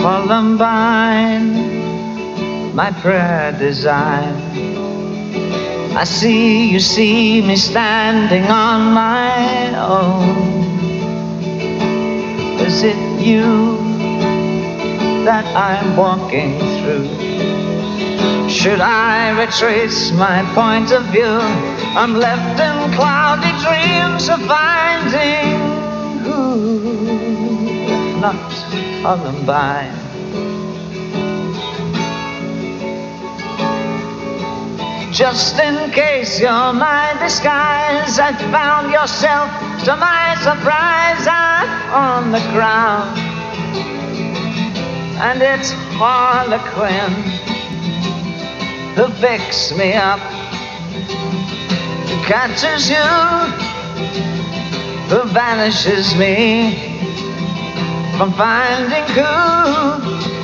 Columbine, my prayer design. I see you see me standing on my own. Is it you that I'm walking through? Should I retrace my point of view? I'm left in cloudy dreams of finding who, if not Columbine. Just in case you're my disguise, I found yourself, to my surprise, I'm on the ground. And it's Harlequin who picks me up, who catches you, who banishes me from finding who